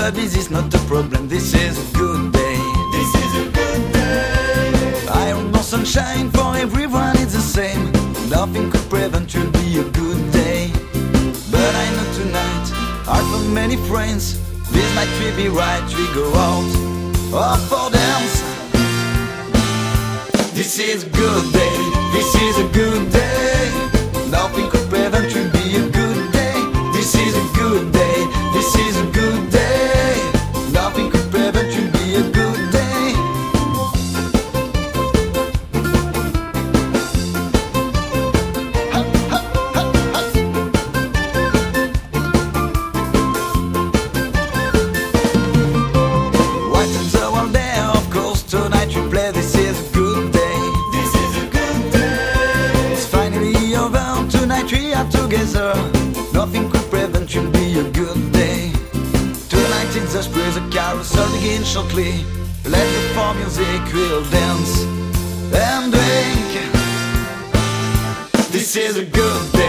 but this is not a problem. This is a good day. This is a good day. Iron or sunshine, for everyone it's the same. Nothing could prevent you'll be a good day. But I know tonight, hard for many friends, this night will be right, we go out or for dance. This is a good day, this is a good day. Nothing could prevent you'll be a good day. This is a good day, this is a good day. Nothing could prevent you'll be a good day. Together, nothing could prevent you'll be a good day. Tonight it's a sprays, a carousel begins shortly. Let the for music, we'll dance and drink. This is a good day.